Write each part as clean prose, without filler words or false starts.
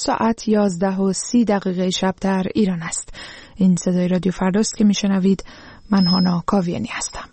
ساعت 11:30 شب در ایران است. این صدای رادیو فرداست که میشنوید. من هانا کاویانی هستم.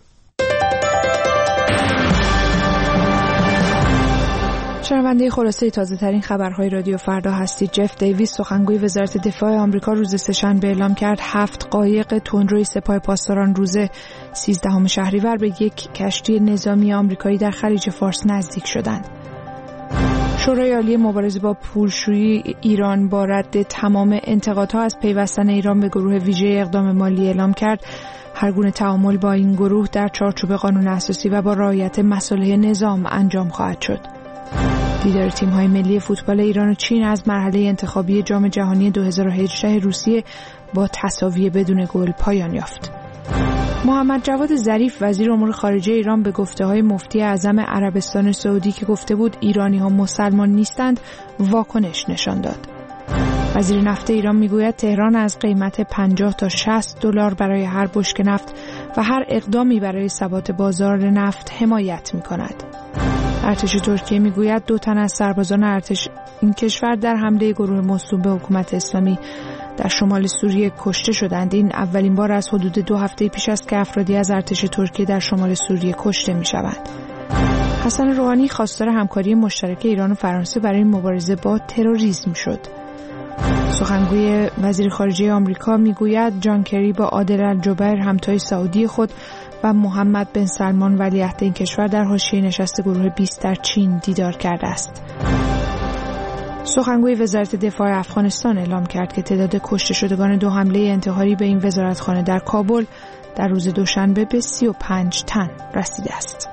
شنونده خلاصه تازه ترین خبرهای رادیو فردا هستید. جف دیویس سخنگوی وزارت دفاع آمریکا روز سه‌شنبه اعلام کرد 7 قایق تندروی سپاه پاسداران روز 13 شهریور به یک کشتی نظامی آمریکایی در خلیج فارس نزدیک شدند. شورای عالی مبارزه با پولشویی ایران با رد تمام انتقادها از پیوستن ایران به گروه ویژه اقدام مالی اعلام کرد هر گونه تعامل با این گروه در چارچوب قانون اساسی و با رعایت مصالح نظام انجام خواهد شد. دیدار تیم‌های ملی فوتبال ایران و چین از مرحله انتخابی جام جهانی 2018 روسیه با تساوی بدون گل پایان یافت. محمد جواد ظریف وزیر امور خارجه ایران به گفته‌های مفتی اعظم عربستان سعودی که گفته بود ایرانی‌ها مسلمان نیستند واکنش نشان داد. وزیر نفت ایران میگوید تهران از قیمت 50 تا 60 دلار برای هر بشکه نفت و هر اقدامی برای ثبات بازار نفت حمایت می‌کند. ارتش ترکیه میگوید 2 تن از سربازان ارتش این کشور در حمله گروه موسوم به حکومت اسلامی در شمال سوریه کشته شدند. این اولین بار از حدود 2 هفته پیش است که افرادی از ارتش ترکیه در شمال سوریه کشته میشوند. حسن روحانی خواستار همکاری مشترک ایران و فرانسه برای مبارزه با تروریسم شد. سخنگوی وزیر خارجه آمریکا میگوید جان کری با عادل الجبیر همتای سعودی خود و محمد بن سلمان ولیعهد این کشور در حاشیه نشست گروه 20 در چین دیدار کرده است. سخنگوی وزارت دفاع افغانستان اعلام کرد که تعداد کشته شدگان 2 حمله انتحاری به این وزارتخانه در کابل در روز دوشنبه به 35 تن رسیده است.